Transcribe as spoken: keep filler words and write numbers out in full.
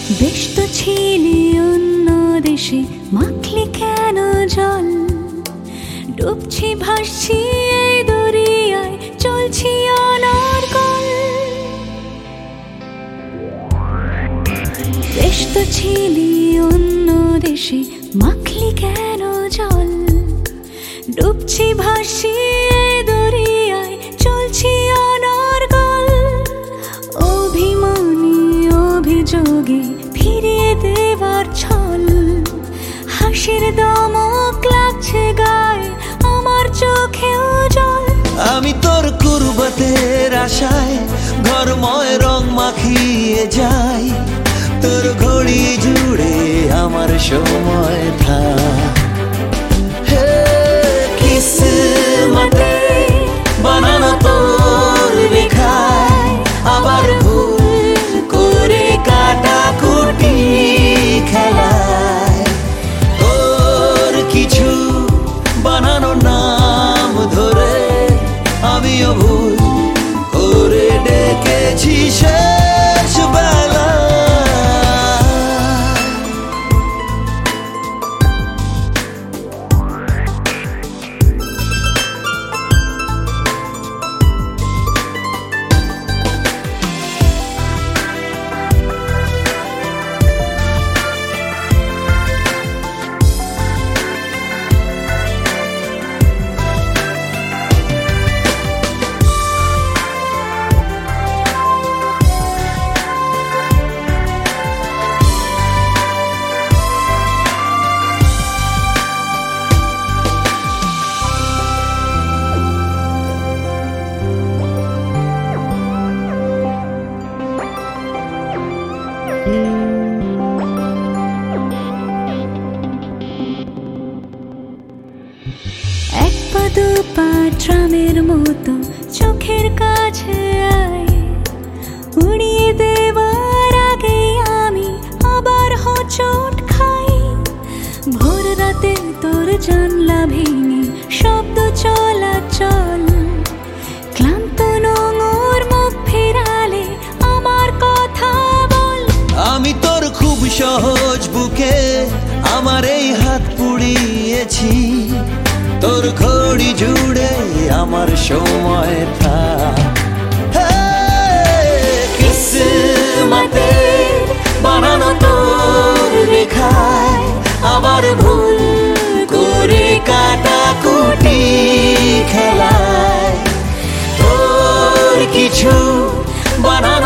বেশ তো ছিলি অন্য দেশে, মাখলি কেন জল? ডুবছি ভাসছি এই দরিয়ায়, চলছি অনর্গল। বেশ তো ছিলি অন্য দেশে, মাখলি কেন জল? ডুবছি ভাসছি এই দরিয়ায়, চলছি অনর্গল। অভিমানী অভিযোগে ফিরিয়ে দেবার ছল, হাসির দমক লাগছে গায়ে, আমার চোখেও জল। আমি তোর কুরবাতের আশায় ঘরময় রং মাখিয়ে যাই, তোর ঘড়ি জুড়ে আমার সময় থাক। হে কিসমতে বানানো তোর রেখায়, আবার ভুল করে কাটাকুটি খেলায়। তোর কিছু বানানো নাম ধরে আমিও ভুল করে ডেকেছি শেষ বেলা। এক পা দু পা ট্রামের মতো চোখের কাছে আয়, উড়িয়ে দেবার আগে আমি আবার হোঁচট খাই। ভোর রাতে তোর জানলা ভেঙে শব্দ চলাচল, ক্লান্ত নোংর মুখ ফেরালে আমার কথা বল। আমি তোর খুব সহজ বুকে আমার এই হাত পুড়িয়েছি, তোর ঘড়ি জুড়ে আমার সময় থাক। কিসমতে বানানো তোর রেখায়, আবার ভুল করে কাটাকুটি খেলায়। তোর কিছু বানানো